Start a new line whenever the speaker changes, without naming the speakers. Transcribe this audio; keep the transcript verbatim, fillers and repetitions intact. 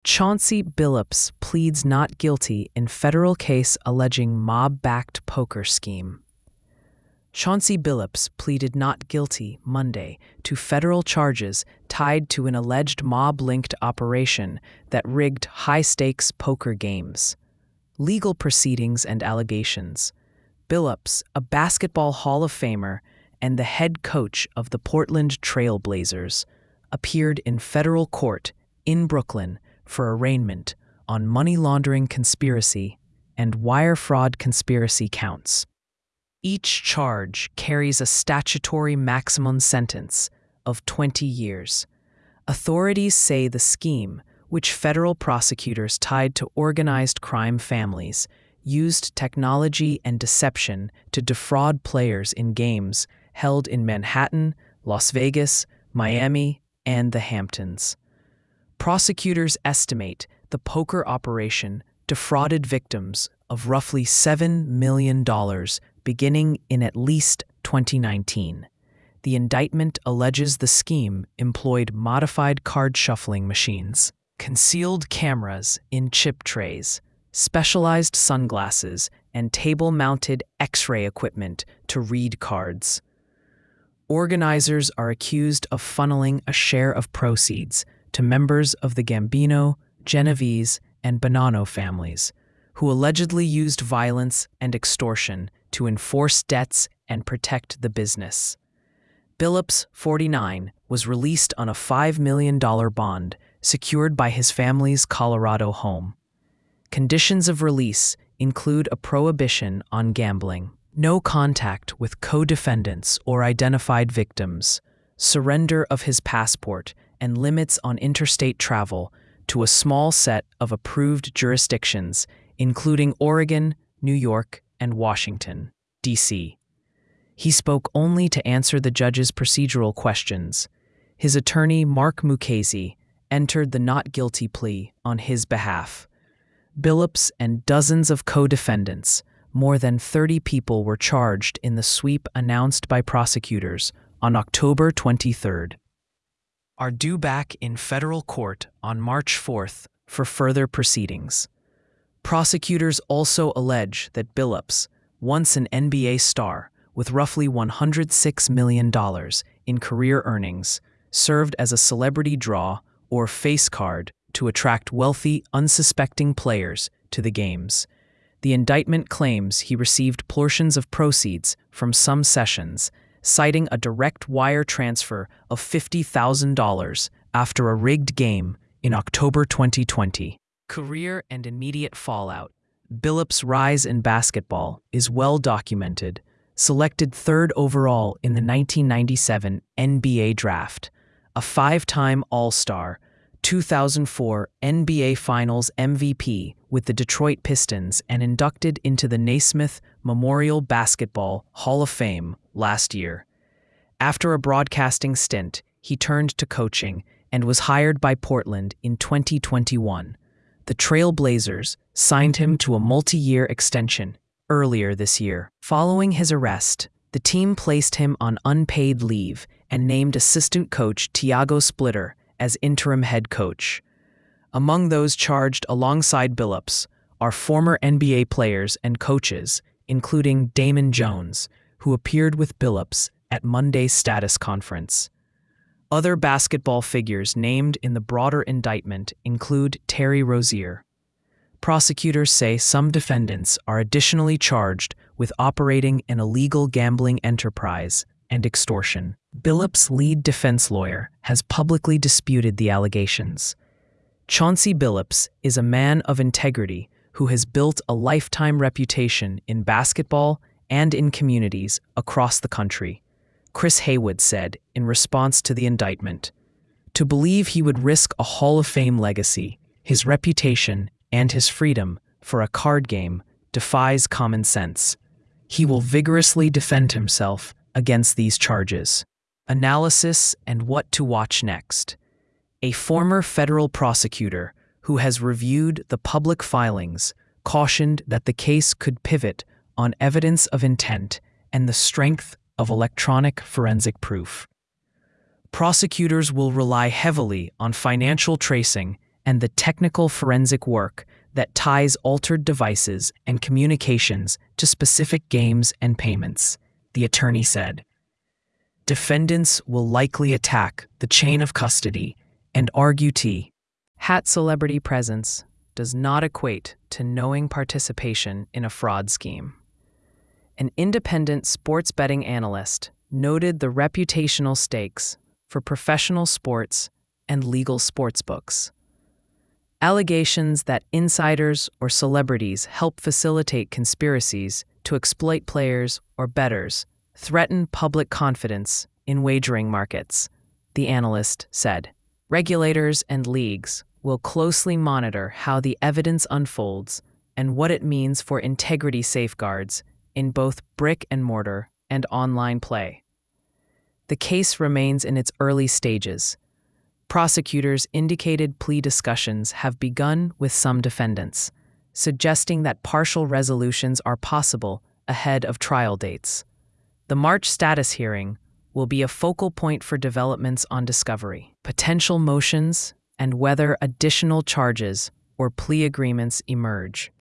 Chauncey Billups pleads not guilty in federal case alleging mob-backed poker scheme. Chauncey Billups pleaded not guilty Monday to federal charges tied to an alleged mob-linked operation that rigged high-stakes poker games. Legal proceedings and allegations. Billups, a basketball Hall of Famer and the head coach of the Portland Trail Blazers, appeared in federal court in Brooklyn for arraignment on money laundering conspiracy and wire fraud conspiracy counts. Each charge carries a statutory maximum sentence of twenty years. Authorities say the scheme, which federal prosecutors tied to organized crime families, used technology and deception to defraud players in games held in Manhattan, Las Vegas, Miami, and the Hamptons. Prosecutors estimate the poker operation defrauded victims of roughly seven million dollars beginning in at least twenty nineteen. The indictment alleges the scheme employed modified card shuffling machines, concealed cameras in chip trays, specialized sunglasses, and table-mounted X-ray equipment to read cards. Organizers are accused of funneling a share of proceeds to members of the Gambino, Genovese, and Bonanno families, who allegedly used violence and extortion to enforce debts and protect the business. Billups, forty-nine, was released on a five million dollars bond secured by his family's Colorado home. Conditions of release include a prohibition on gambling, no contact with co-defendants or identified victims, surrender of his passport, and limits on interstate travel to a small set of approved jurisdictions, including Oregon, New York, and Washington, D C He spoke only to answer the judge's procedural questions. His attorney, Mark Mukasey, entered the not guilty plea on his behalf. Billups and dozens of co-defendants, more than thirty people, were charged in the sweep announced by prosecutors on October twenty-third. Are due back in federal court on March fourth for further proceedings. Prosecutors also allege that Billups, once an N B A star with roughly one hundred six million dollars in career earnings, served as a celebrity draw or face card to attract wealthy, unsuspecting players to the games. The indictment claims he received portions of proceeds from some sessions, citing a direct wire transfer of fifty thousand dollars after a rigged game in October twenty twenty. Career and immediate fallout. Billups' rise in basketball is well documented. Selected third overall in the nineteen ninety-seven N B A Draft, a five-time All-Star, two thousand four N B A Finals M V P with the Detroit Pistons, and inducted into the Naismith Memorial Basketball Hall of Fame last year. After a broadcasting stint, he turned to coaching and was hired by Portland in twenty twenty-one. The Trail Blazers signed him to a multi-year extension earlier this year. Following his arrest, the team placed him on unpaid leave and named assistant coach Tiago Splitter as interim head coach. Among those charged alongside Billups are former N B A players and coaches, including Damon Jones, who appeared with Billups at Monday's status conference. Other basketball figures named in the broader indictment include Terry Rozier. Prosecutors say some defendants are additionally charged with operating an illegal gambling enterprise and extortion. Billups' lead defense lawyer has publicly disputed the allegations. Chauncey Billups is a man of integrity who has built a lifetime reputation in basketball and in communities across the country, Chris Haywood said in response to the indictment. To believe he would risk a Hall of Fame legacy, his reputation, and his freedom for a card game defies common sense. He will vigorously defend himself against these charges. Analysis and what to watch next. A former federal prosecutor who has reviewed the public filings cautioned that the case could pivot on evidence of intent and the strength of electronic forensic proof. Prosecutors will rely heavily on financial tracing and the technical forensic work that ties altered devices and communications to specific games and payments, the attorney said. Defendants will likely attack the chain of custody and argue T. Hat celebrity presence does not equate to knowing participation in a fraud scheme. An independent sports betting analyst noted the reputational stakes for professional sports and legal sportsbooks. Allegations that insiders or celebrities help facilitate conspiracies to exploit players or bettors threaten public confidence in wagering markets, the analyst said. Regulators and leagues will closely monitor how the evidence unfolds and what it means for integrity safeguards in both brick-and-mortar and online play. The case remains in its early stages. Prosecutors indicated plea discussions have begun with some defendants, suggesting that partial resolutions are possible ahead of trial dates. The March status hearing will be a focal point for developments on discovery, potential motions, and whether additional charges or plea agreements emerge.